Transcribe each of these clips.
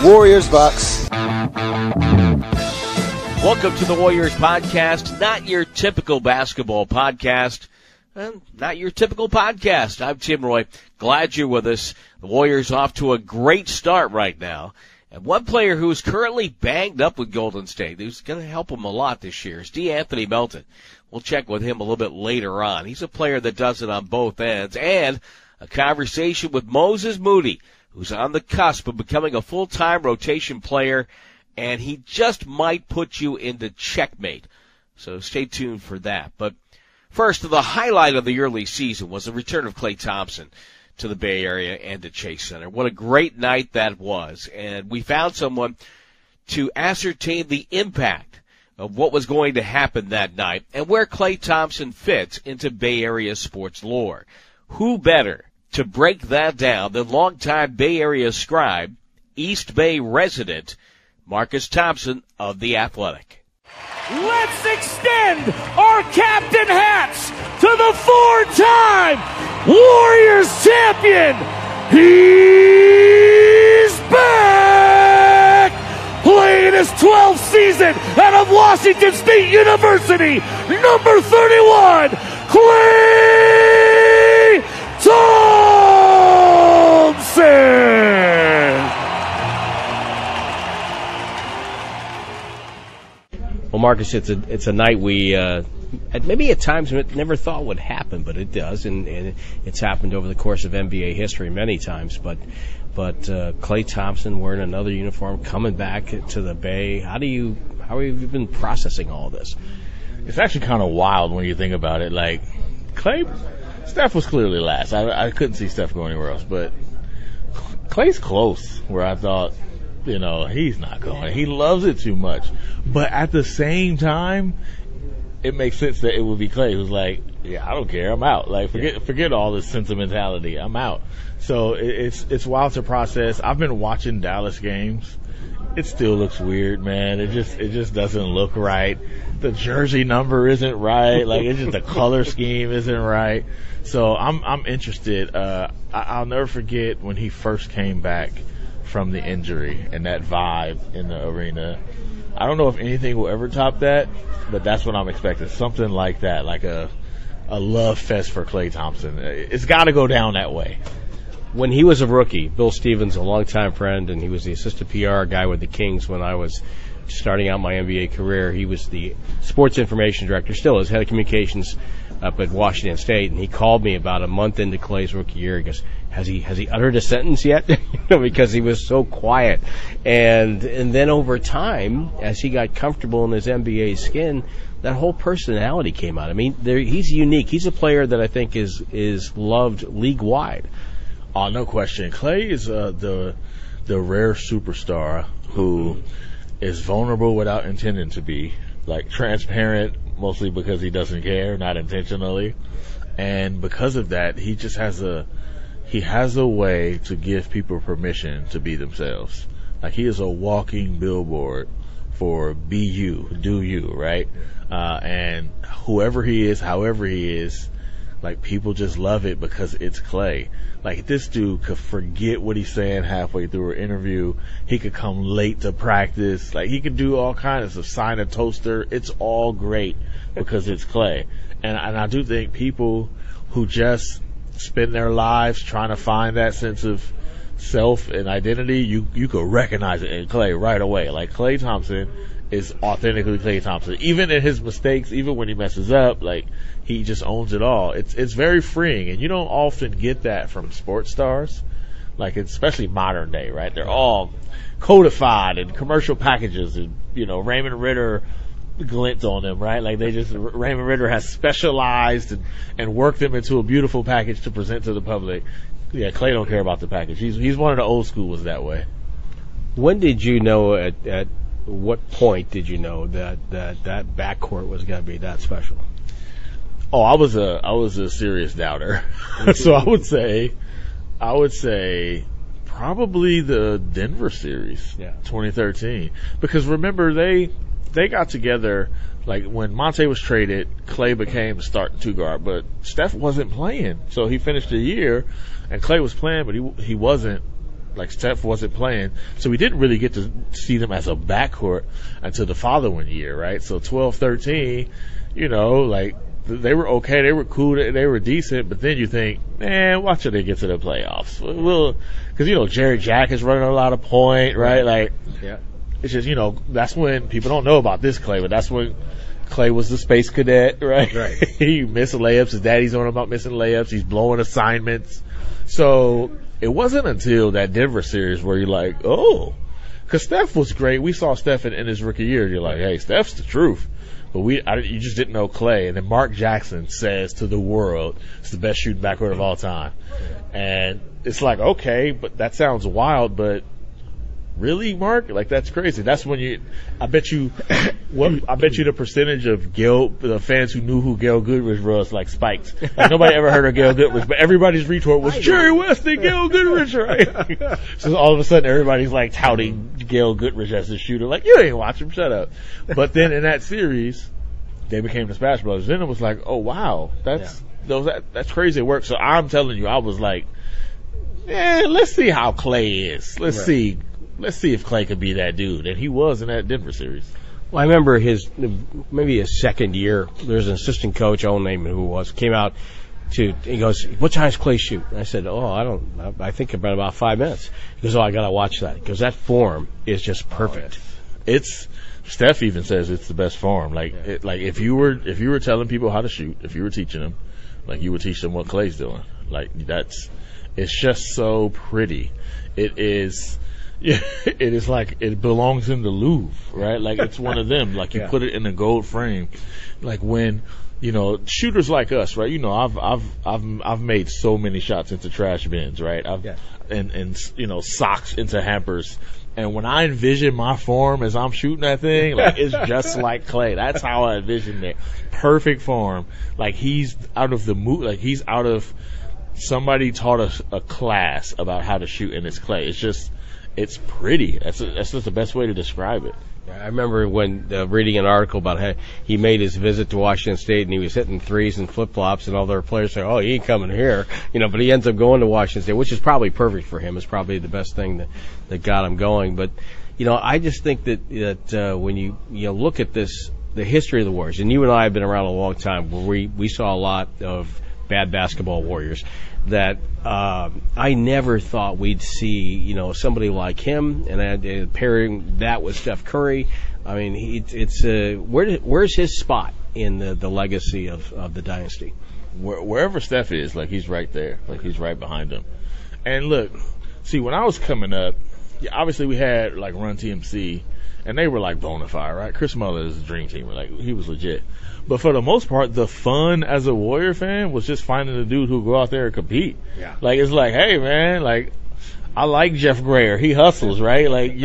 Warriors, Bucks. Welcome to the Warriors podcast, not your typical basketball podcast, not your typical podcast. I'm Tim Roy. Glad you're with us. The Warriors off to a great start right now. And one player who's currently banged up with Golden State, who's going to help them a lot this year, is De'Anthony Melton. We'll check with him a little bit later on. He's a player that does it on both ends. And a conversation with Moses Moody, who's on the cusp of becoming a full-time rotation player, and he just might put you into checkmate. So stay tuned for that. But first, the highlight of the early season was the return of Klay Thompson to the Bay Area and to Chase Center. What a great night that was. And we found someone to ascertain the impact of what was going to happen that night and where Klay Thompson fits into Bay Area sports lore. Who better to break that down than longtime Bay Area scribe, East Bay resident, Marcus Thompson of The Athletic. Let's extend our captain hats to the four-time Warriors champion. He's back! Playing his 12th season out of Washington State University, number 31, Klay Thompson! Well, Marcus, it's a night we maybe at times never thought would happen, but it does, and it's happened over the course of NBA history many times. But Klay Thompson wearing another uniform, coming back to the Bay. How have you been processing all this? It's actually kind of wild when you think about it. Like Steph was clearly last. I couldn't see Steph go anywhere else, but Klay's close. Where I thought, he's not going. He loves it too much. But at the same time, it makes sense that it would be Klay who's like, yeah, I don't care, I'm out. Like, forget all this sentimentality, I'm out. So it's wild to process. I've been watching Dallas games. It still looks weird, man. It just doesn't look right. The jersey number isn't right. Like, it's just the color scheme isn't right. So I'm interested. I'll never forget when he first came back from the injury and that vibe in the arena. I don't know if anything will ever top that, but that's what I'm expecting. Something like that, like a love fest for Klay Thompson. It's got to go down that way. When he was a rookie, Bill Stevens, a longtime friend, and he was the assistant PR guy with the Kings when I was starting out my NBA career. He was the sports information director, still is head of communications up at Washington State, and he called me about a month into Klay's rookie year. He goes, has he uttered a sentence yet? Because he was so quiet. And then over time, as he got comfortable in his NBA skin, that whole personality came out. I mean, he's unique. He's a player that I think is loved league-wide. Oh, no question. Klay is the rare superstar who is vulnerable without intending to be, like transparent, mostly because he doesn't care, not intentionally. And because of that, he just has a way to give people permission to be themselves. Like, he is a walking billboard for be you, do you, right? And whoever he is, however he is, like, people just love it because it's Klay. Like, this dude could forget what he's saying halfway through an interview. He could come late to practice. Like, he could do all kinds of sign a toaster. It's all great because it's Klay. And I do think people who just spend their lives trying to find that sense of self and identity, you could recognize it in Klay right away. Like, Klay Thompson is authentically Klay Thompson. Even in his mistakes, even when he messes up, like, he just owns it all. It's very freeing, and you don't often get that from sports stars, like, especially modern day, right? They're all codified in commercial packages, and, Raymond Ritter glint on them, right? Like, Raymond Ritter has specialized and worked them into a beautiful package to present to the public. Yeah, Klay don't care about the package. He's one of the old school was that way. When did you know at what point did you know that backcourt was going to be that special? Oh, I was a serious doubter. So I would say probably the Denver series, 2013. Because remember, they got together, like, when Monte was traded, Klay became the starting two guard, but Steph wasn't playing. So he finished the year, and Klay was playing, but he wasn't Like Steph wasn't playing, so we didn't really get to see them as a backcourt until the following year, right? So 12-13, like they were okay, they were cool, they were decent, but then you think, man, watch till they get to the playoffs. Because Jerry Jack is running a lot of point, right? Like, yeah. It's just that's when people don't know about this Klay, but that's when Klay was the space cadet, right? Right. He missed layups. His daddy's on him about missing layups. He's blowing assignments. So it wasn't until that Denver series where you're like, oh, because Steph was great. We saw Steph in his rookie year. You're like, hey, Steph's the truth. But you just didn't know Klay. And then Mark Jackson says to the world, it's the best shooting backcourt of all time. And it's like, okay, but that sounds wild, but really, Mark? Like, that's crazy. That's when I bet you the percentage of the fans who knew who Gail Goodrich was, like, spiked. Like, nobody ever heard of Gail Goodrich, but everybody's retort was Jerry West and Gail Goodrich, right? So all of a sudden, everybody's, like, touting Gail Goodrich as the shooter. Like, you ain't watch him, shut up. But then in that series, they became the Splash Brothers. Then it was like, oh, wow, that's crazy work. So I'm telling you, I was like, let's see how Klay is. Let's see if Klay could be that dude. And he was in that Denver series. Well, I remember maybe his second year, there's an assistant coach, I won't name who it was, came out he goes, what time does Klay shoot? And I said, I think about 5 minutes. He goes, I got to watch that. Because that form is just perfect. Steph even says it's the best form. Like, if you were telling people how to shoot, if you were teaching them, like, you would teach them what Klay's doing. Like, it's just so pretty. It is like it belongs in the Louvre, right? Like, it's one of them. Like, you put it in a gold frame. Like, when shooters like us, right? I've made so many shots into trash bins, right? And socks into hampers. And when I envision my form as I'm shooting that thing, like, it's just like Klay. That's how I envision it. Perfect form. Like, he's out of the mood. Like, he's out of somebody taught us a class about how to shoot, and it's Klay. It's pretty. That's just the best way to describe it. I remember when reading an article about how he made his visit to Washington State and he was hitting threes and flip-flops, and all their players say, oh, he ain't coming here. But he ends up going to Washington State, which is probably perfect for him. It's probably the best thing that got him going. But, I just think that when you look at this, the history of the Warriors, and you and I have been around a long time where we saw a lot of bad basketball Warriors, that I never thought we'd see, somebody like him, and pairing that with Steph Curry. I mean, where's his spot in the legacy of the dynasty? Wherever Steph is, like, he's right there, like, he's right behind him. And look, see, when I was coming up, obviously we had like Run TMC, and they were like bona fide, right? Chris Muller is a dream team, like, he was legit. But for the most part, the fun as a Warrior fan was just finding a dude who go out there and compete. Yeah. Like, it's like, hey, man, like, I like Jeff Grayer. He hustles, right? Like,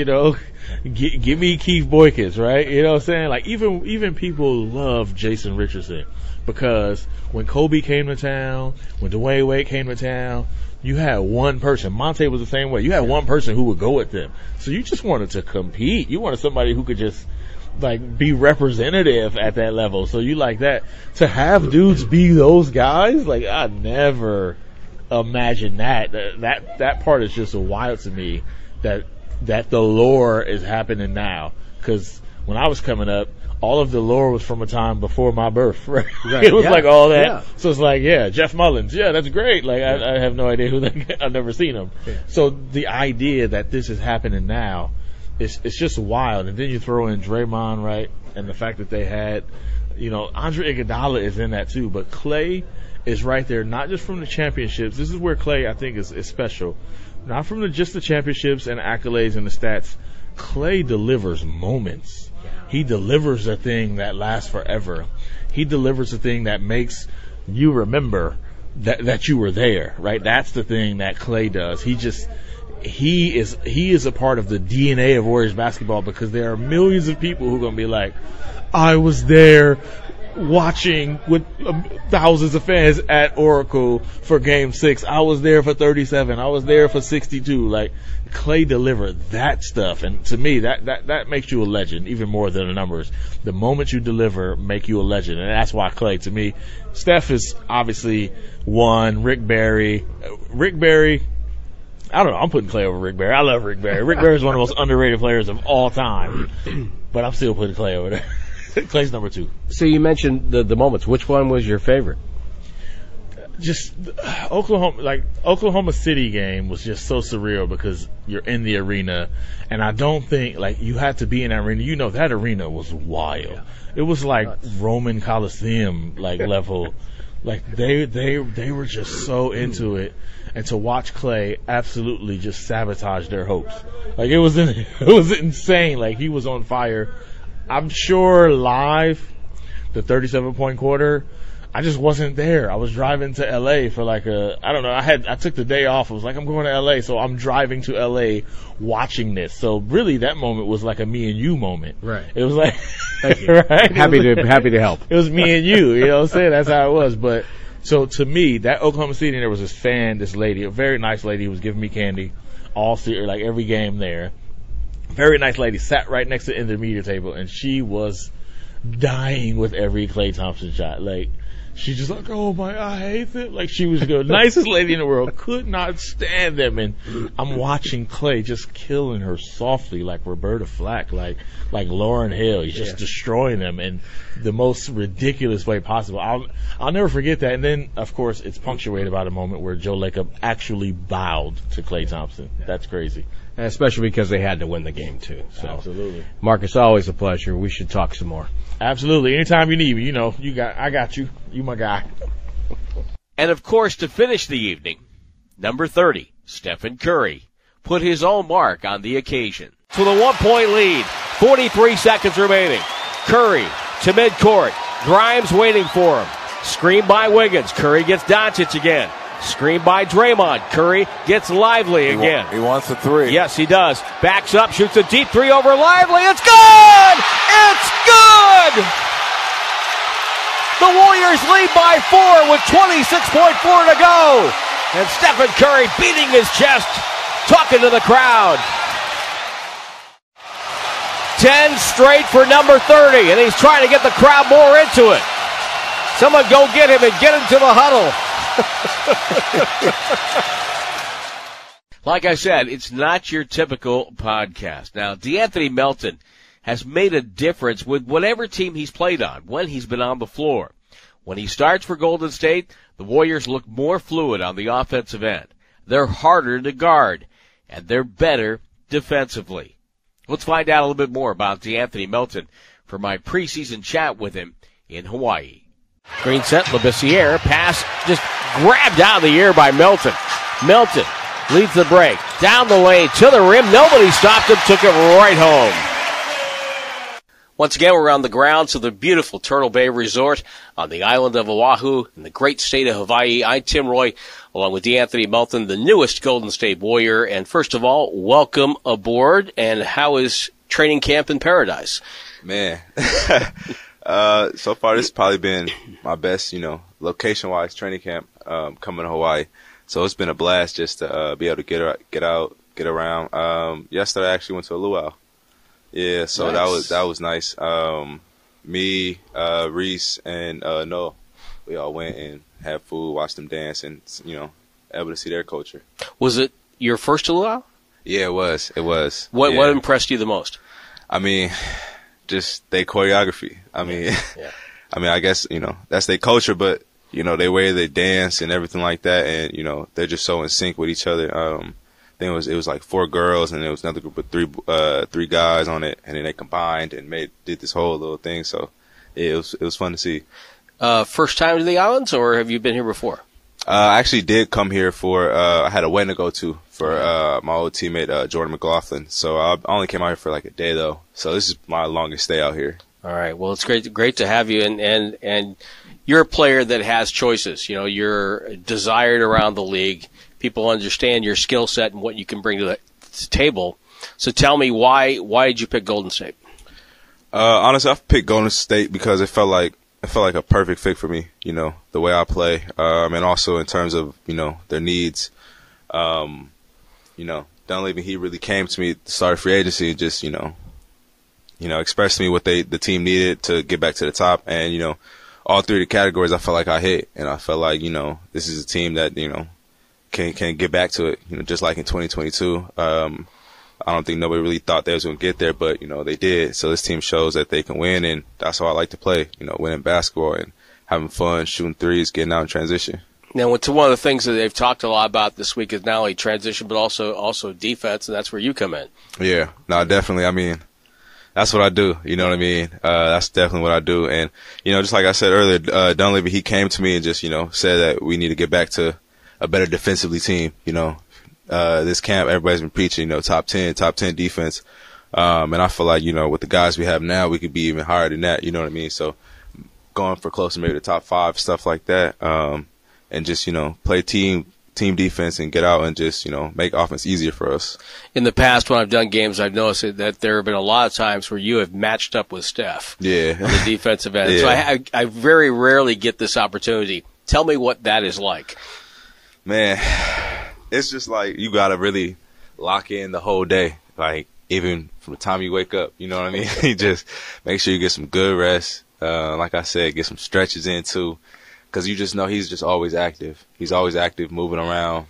give me Keith Boykins, right? You know what I'm saying? Like, even people love Jason Richardson because when Kobe came to town, when Dwayne Wade came to town, you had one person. Monte was the same way. You had one person who would go with them. So you just wanted to compete. You wanted somebody who could just, like, be representative at that level. So you like that. To have dudes be those guys, like, I never imagined that. That part is just wild to me that the lore is happening now. Because when I was coming up, all of the lore was from a time before my birth, right? It was like all that. Yeah. So it's like, Jeff Mullins. Yeah, that's great. Like, I have no idea who that, I've never seen him. Yeah. So the idea that this is happening now, it's just wild. And then you throw in Draymond, right? And the fact that they had, Andre Iguodala is in that too. But Klay is right there, not just from the championships. This is where Klay, I think, is special. Not from just the championships and accolades and the stats. Klay delivers moments. He delivers a thing that lasts forever. He delivers a thing that makes you remember that you were there, right? That's the thing that Klay does. He is a part of the DNA of Warriors basketball because there are millions of people who are going to be like, I was there watching with thousands of fans at Oracle for Game 6. I was there for 37. I was there for 62. Like, Klay delivered that stuff, and to me, that makes you a legend even more than the numbers. The moment you deliver make you a legend, and that's why Klay, to me, Steph is obviously one. Rick Barry, I don't know. I'm putting Clay over Rick Barry. I love Rick Barry. Rick Barry is one of the most underrated players of all time. But I'm still putting Clay over there. Clay's number 2. So you mentioned the moments. Which one was your favorite? Just Oklahoma City game was just so surreal because you're in the arena, and I don't think you had to be in that arena. You know, that arena was wild. Yeah. It was like Roman Coliseum level. They were just so into it, and to watch Clay absolutely just sabotage their hopes. It was insane. He was on fire. I'm sure live, the 37-point quarter, I just wasn't there. I was driving to LA for I took the day off. I was I'm going to LA, so I'm driving to LA watching this. So really that moment was a me and you moment. Right. It was Thank you. Right? Happy to help. It was me and you, you know what I'm saying? That's how it was. But so to me, that Oklahoma City, there was this lady, a very nice lady who was giving me candy all every game there. Very nice lady, sat right next to the intermediate table, and she was dying with every Klay Thompson shot. She's just oh my, I hate it. She was the nicest lady in the world, could not stand them. And I'm watching Clay just killing her softly like Roberta Flack, like Lauryn Hill. He's just destroying them in the most ridiculous way possible. I'll never forget that. And then, of course, it's punctuated by the moment where Joe Lacob actually bowed to Klay Thompson. That's crazy. And especially because they had to win the game, too. So. Absolutely. Marcus, always a pleasure. We should talk some more. Absolutely. Anytime you need me, I got you. You my guy. And, of course, to finish the evening, number 30, Stephen Curry, put his own mark on the occasion. With a 1-point lead, 43 seconds remaining. Curry to midcourt. Grimes waiting for him. Screen by Wiggins. Curry gets Doncic again. Screen by Draymond. Curry gets Lively again. He wants a 3. Yes, he does. Backs up, shoots a deep 3 over Lively. It's good! It's good! The Warriors lead by 4 with 26.4 to go. And Stephen Curry beating his chest, talking to the crowd. 10 straight for number 30, and he's trying to get the crowd more into it. Someone go get him and get him to the huddle. Like I said, it's not your typical podcast. Now, DeAnthony Melton has made a difference with whatever team he's played on when he's been on the floor. When he starts for Golden State, the Warriors look more fluid on the offensive end. They're harder to guard, and they're better defensively. Let's find out a little bit more about DeAnthony Melton for my preseason chat with him in Hawaii. Screen set, Labissiere, pass just grabbed out of the air by Melton. Melton leads the break, down the lane, to the rim. Nobody stopped him, took it right home. Once again, we're on the grounds of the beautiful Turtle Bay Resort on the island of Oahu in the great state of Hawaii. I'm Tim Roy, along with DeAnthony Melton, the newest Golden State Warrior. And first of all, welcome aboard. And how is training camp in paradise? Man, so far this has probably been my best, location-wise training camp coming to Hawaii. So it's been a blast just to be able to get around. Yesterday I actually went to a luau. Yeah, so nice. that was nice. Me, Reese, and Noah, we all went and had food, watched them dance, and able to see their culture. Was it your first luau? Yeah, it was. What impressed you the most? I mean, just their choreography. I mean, I guess that's their culture, but they way they dance and everything like that, and they're just so in sync with each other. I think it was like 4 girls, and there was another group of 3 guys on it, and then they combined and did this whole little thing. So it was fun to see. First time to the islands, or have you been here before? I actually did come here for I had a wedding to go to for my old teammate Jordan McLaughlin. So I only came out here for like a day though. So this is my longest stay out here. All right. Well, it's great to have you, and you're a player that has choices. You're desired around the league. People understand your skill set and what you can bring to the table. So tell me, why did you pick Golden State? Honestly, I picked Golden State because it felt like a perfect fit for me. The way I play, and also in terms of their needs. Dunleavy, he really came to me at the start of free agency and just expressed to me what the team needed to get back to the top, and all 3 of the categories I felt like I hit, and I felt like this is a team that can get back to it, just like in 2022. I don't think nobody really thought they was going to get there, but, they did. So this team shows that they can win, and that's how I like to play, winning basketball and having fun, shooting threes, getting out in transition. Now, to one of the things that they've talked a lot about this week is not only transition, but also defense, and that's where you come in. Yeah, no, definitely. I mean, that's what I do. You know what I mean? That's definitely what I do. And, just like I said earlier, Dunleavy, he came to me and just, said that we need to get back to a better defensively team. This camp, everybody's been preaching, top 10 defense. And I feel like, with the guys we have now, we could be even higher than that. You know what I mean? So going for close to maybe the top 5, stuff like that. And just, play team defense and get out and just, make offense easier for us. In the past, when I've done games, I've noticed that there have been a lot of times where you have matched up with Steph on the defensive end. Yeah. So I very rarely get this opportunity. Tell me what that is like. Man, it's just like you got to really lock in the whole day, like even from the time you wake up, you know what I mean? You just make sure you get some good rest. Like I said, get some stretches in too. Because you just know he's just always active. He's always active, moving around.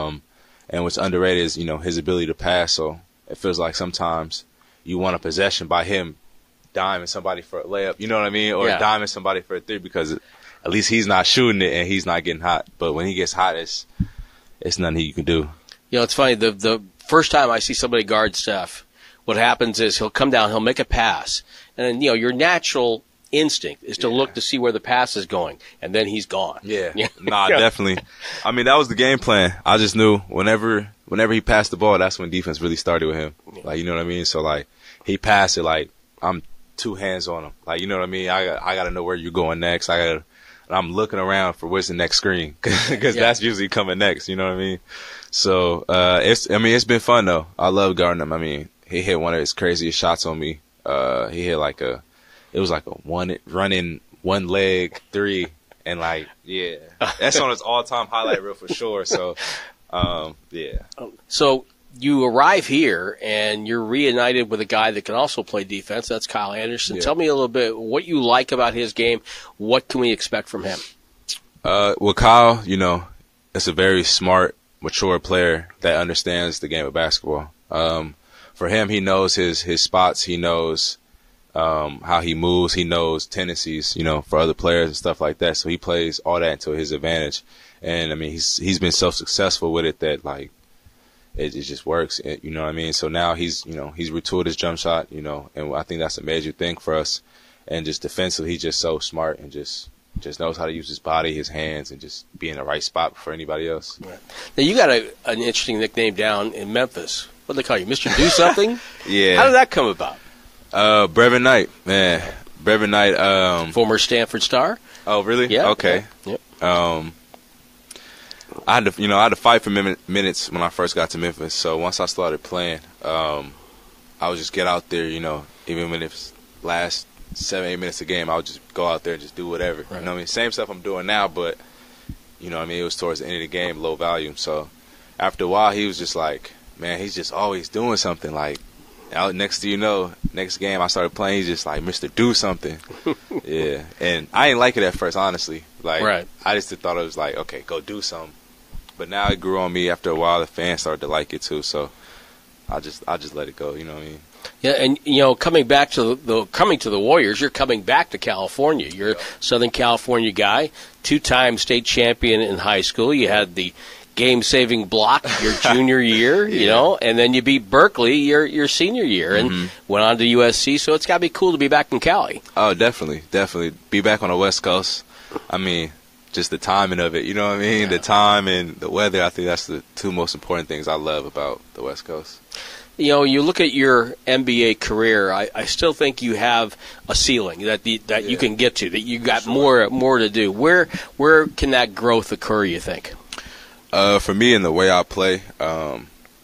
And what's underrated is, his ability to pass. So it feels like sometimes you want a possession by him diming somebody for a layup, you know what I mean? Or diming somebody for a three because at least he's not shooting it and he's not getting hot. But when he gets hot, it's nothing you can do. It's funny. The first time I see somebody guard Steph, what happens is he'll come down, he'll make a pass. And then, your natural instinct is to look to see where the pass is going, and then he's gone. Definitely. I mean, that was the game plan. I just knew whenever he passed the ball, that's when defense really started with him. Like, you know what I mean? So, like, he passed it, like, I'm 2 hands on him. Like, you know what I mean? I got to know where you're going next. I'm looking around for where's the next screen because that's usually coming next. You know what I mean? So, it's been fun, though. I love guarding him. I mean, he hit one of his craziest shots on me. He hit it was like a running one leg 3, and that's on his all-time highlight reel for sure. So, So you arrive here and you're reunited with a guy that can also play defense. That's Kyle Anderson. Yeah. Tell me a little bit what you like about his game. What can we expect from him? Well, Kyle, it's a very smart, mature player that understands the game of basketball. For him, he knows his spots. He knows how he moves. He knows tendencies, for other players and stuff like that. So he plays all that to his advantage. And I mean, he's been so successful with it that it just works. You know what I mean? So now he's retooled his jump shot, and I think that's a major thing for us. And just defensively, he's just so smart and just knows how to use his body, his hands, and just be in the right spot for anybody else. Right. Now you got an interesting nickname down in Memphis. What do they call you, Mr. Do Something? Yeah. How did that come about? Brevin Knight, man. Brevin Knight. Former Stanford star. Oh, really? Yeah. Okay. Yeah. Yep. I had to fight for minutes when I first got to Memphis. So once I started playing, I would just get out there, even when it's last 7-8 minutes a game, I would just go out there and just do whatever. Right. You know what I mean? Same stuff I'm doing now, but it was towards the end of the game, low volume. So after a while, he was just like, man, he's just always doing something. Like, out next game I started playing, he's just like, Mr. Do Something. Yeah. And I didn't like it at first, honestly. Like, right. I just thought it was like, okay, go do something. But now it grew on me. After a while, the fans started to like it too. So I just let it go. You know what I mean? Yeah, and coming to the Warriors, you're coming back to California. You're a Southern California guy, 2-time state champion in high school. You had the game-saving block your junior year, and then you beat Berkeley your senior year and went on to USC. So it's got to be cool to be back in Cali. Oh, definitely. Be back on the West Coast. I mean, just the timing of it, you know what I mean? Yeah. The time and the weather, I think that's the 2 most important things I love about the West Coast. You look at your NBA career, I still think you have a ceiling that you can get to, that you got more to do. Where can that growth occur, you think? For me, in the way I play, I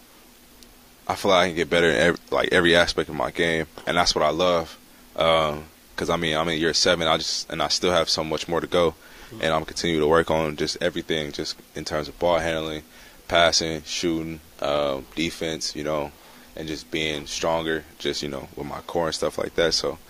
feel like I can get better in every aspect of my game, and that's what I love. Because I'm in year 7, I still have so much more to go, and I'm continuing to work on just everything, just in terms of ball handling, passing, shooting, defense, and just being stronger, just with my core and stuff like that. So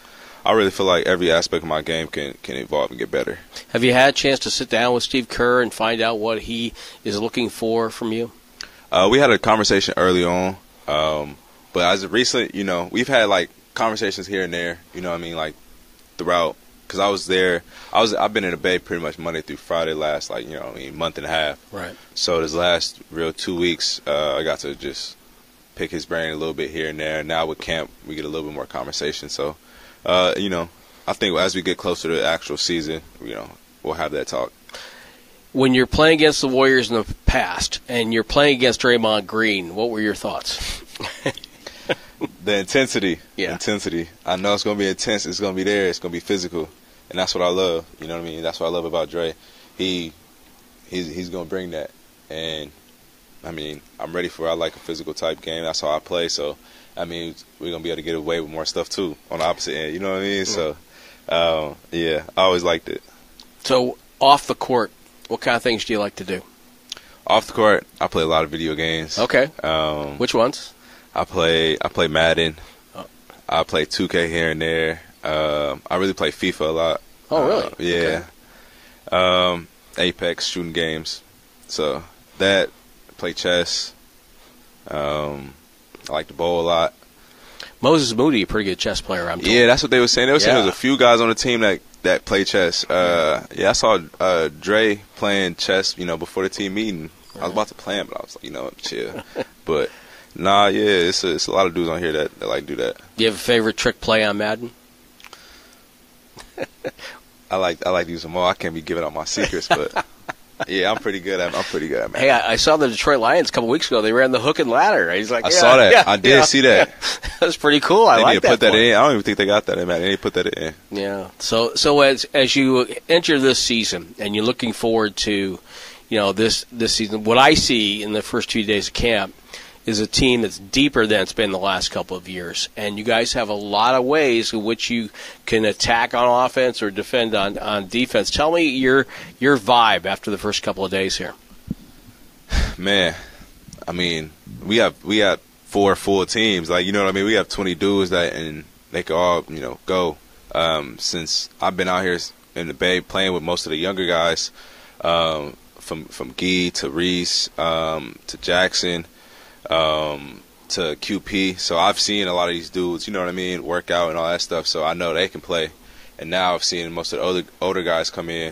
I really feel like every aspect of my game can evolve and get better. Have you had a chance to sit down with Steve Kerr and find out what he is looking for from you? We had a conversation early on, but as of recent, we've had like conversations here and there. You know what I mean, like throughout. Because I was there, I've been in the Bay pretty much Monday through Friday last month and a half. Right. So this last real 2 weeks, I got to just pick his brain a little bit here and there. Now with camp, we get a little bit more conversation. So, I think as we get closer to the actual season, we'll have that talk. When you're playing against the Warriors in the past and you're playing against Draymond Green, what were your thoughts? The intensity. Yeah. Intensity. I know it's going to be intense. It's going to be there. It's going to be physical. And that's what I love. You know what I mean? That's what I love about Dre. He's going to bring that. And, I mean, I'm ready for it. I like a physical type game. That's how I play. So, I mean, we're going to be able to get away with more stuff, too, on the opposite end. You know what I mean? So, I always liked it. So, off the court, what kind of things do you like to do? Off the court, I play a lot of video games. Okay. Which ones? I play Madden. I play 2K here and there. I really play FIFA a lot. Oh, really? Yeah. Okay. Apex, shooting games. So that, play chess. I like to bowl a lot. Moses Moody, a pretty good chess player, I'm told. Yeah, that's what they were saying. They were saying there was a few guys on the team that play chess. I saw Dre playing chess, before the team meeting. I was about to play him, but I was like, chill. But nah, yeah, it's a lot of dudes on here that like do that. Do you have a favorite trick play on Madden? I like to use them all. I can't be giving out my secrets, but yeah, I'm pretty good at Madden. Hey, I saw the Detroit Lions a couple weeks ago. They ran the hook and ladder. He's like, I saw that. Yeah, I did see that. That's pretty cool. I like that. They need to put that in. I don't even think they got that in Madden. They need to put that in. Yeah. So as you enter this season and you're looking forward to, this season, what I see in the first 2 days of camp is a team that's deeper than it's been the last couple of years. And you guys have a lot of ways in which you can attack on offense or defend on defense. Tell me your vibe after the first couple of days here. Man, I mean, we have 4 full teams. Like, you know what I mean? We have 20 dudes and they can all, go. Since I've been out here in the Bay playing with most of the younger guys, from Gee to Reese, to Jackson, to QP. So I've seen a lot of these dudes, you know what I mean, work out and all that stuff. So I know they can play. And now I've seen most of the older guys come in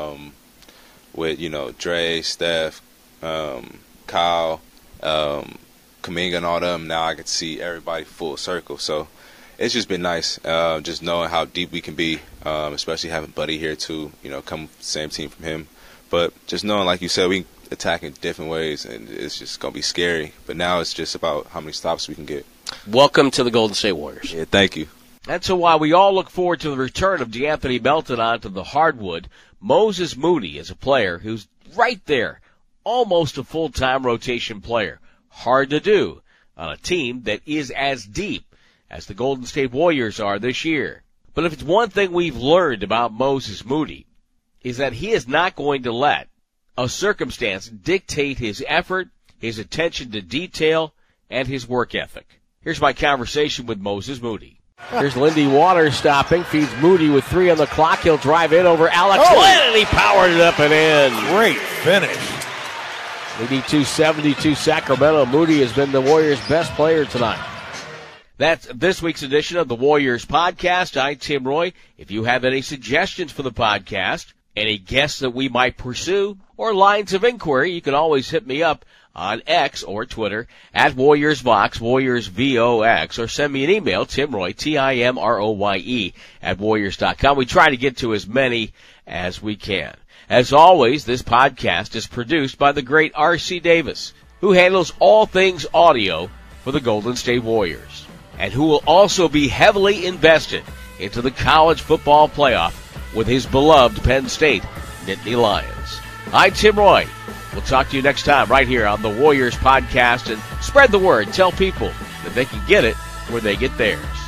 with, Dre, Steph, Kyle, Kuminga and all them. Now I can see everybody full circle. So it's just been nice just knowing how deep we can be, especially having Buddy here too, come same team from him. But just knowing, like you said, we attack in different ways, and it's just going to be scary. But now it's just about how many stops we can get. Welcome to the Golden State Warriors. Yeah, thank you. And so while we all look forward to the return of DeAnthony Melton onto the hardwood, Moses Moody is a player who's right there, almost a full-time rotation player. Hard to do on a team that is as deep as the Golden State Warriors are this year. But if it's one thing we've learned about Moses Moody, is that he is not going to let a circumstance dictate his effort, his attention to detail, and his work ethic. Here's my conversation with Moses Moody. Here's Lindy Waters stopping, feeds Moody with 3 on the clock. He'll drive in over Alex Len, and he powered it up and in. Great finish. Leading 272 Sacramento. Moody has been the Warriors' best player tonight. That's this week's edition of the Warriors Podcast. I'm Tim Roye. If you have any suggestions for the podcast, any guests that we might pursue, or lines of inquiry, you can always hit me up on X or Twitter at WarriorsVox, WarriorsVox, or send me an email, Tim Roye, TIMROYE, at Warriors.com. We try to get to as many as we can. As always, this podcast is produced by the great R.C. Davis, who handles all things audio for the Golden State Warriors, and who will also be heavily invested into the college football playoff with his beloved Penn State Nittany Lions. I'm Tim Roye. We'll talk to you next time right here on the Warriors Podcast, and spread the word. Tell people that they can get it where they get theirs.